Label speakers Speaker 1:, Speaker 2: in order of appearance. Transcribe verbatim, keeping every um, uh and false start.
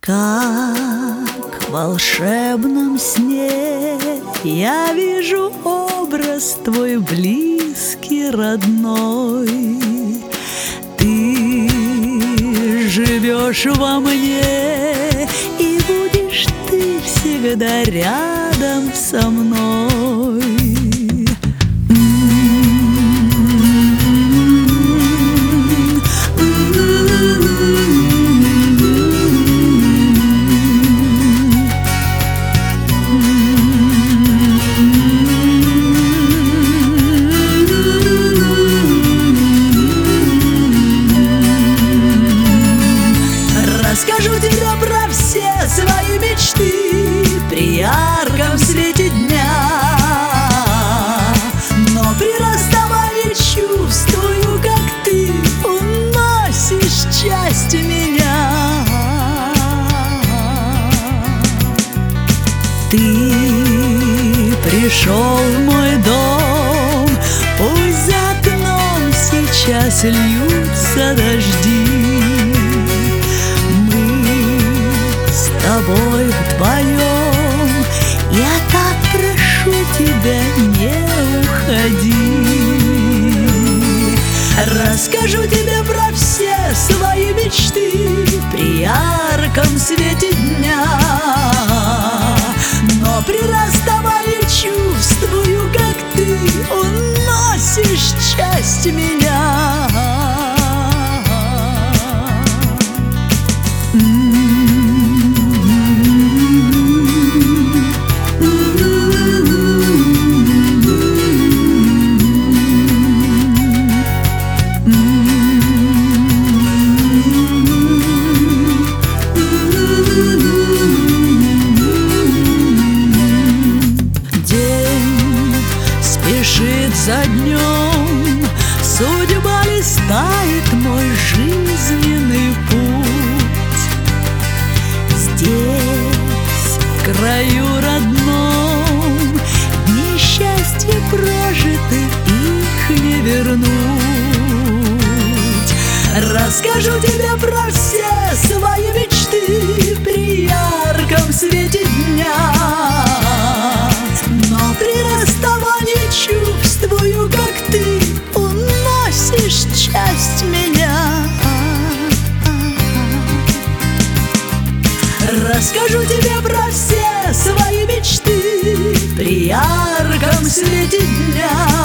Speaker 1: Как в волшебном сне я вижу образ твой близкий, родной. Ты живешь во мне, и будешь ты всегда рядом со мной. Расскажу тебе про все свои мечты при ярком свете дня, но при расставании чувствую, как ты уносишь часть меня. Ты пришел в мой дом, пусть за окном сейчас льются дожди. С тобой вдвоем я так прошу тебя, не уходи. Расскажу тебе про все свои мечты при ярком свете дня, но при расставании чувствую, как ты уносишь часть меня. Спешит за днем, судьба листает мой жизненный путь. Здесь, в краю родном, дни счастья прожиты, их не вернуть. Расскажу тебе про все свои мечты при ярком свете дня, но при расставании чувствую, как ты уносишь часть меня. Расскажу тебе про все свои мечты при ярком свете дня,